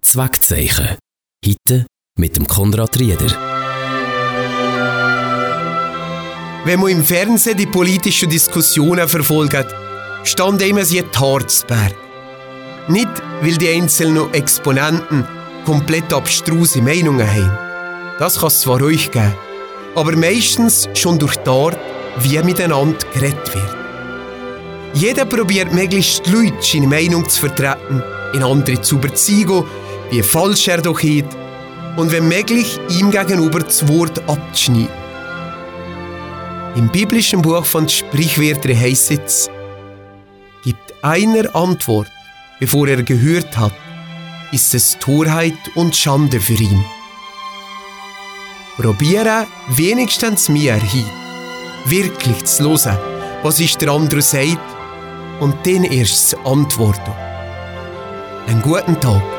Zweckzeichen. Heute mit dem Konrad Rieder. Wenn man im Fernsehen die politischen Diskussionen verfolgt, stand immer sie die Haare zu Berg. Nicht, weil die einzelnen Exponenten komplett abstruse Meinungen haben. Das kann es zwar ruhig geben, aber meistens schon durch die Art, wie miteinander geredet wird. Jeder probiert möglichst die Leute seine Meinung zu vertreten, in andere zu überzeugen, wie falsch er doch ist, und wenn möglich, ihm gegenüber das Wort abzuschneiden. Im biblischen Buch von Sprichwörtern heisst es: Gibt einer Antwort, bevor er gehört hat, ist es Torheit und Schande für ihn. Probiere wenigstens mir hin, wirklich zu hören, was ist der andere sagt, und dann erst zu antworten. Einen guten Tag.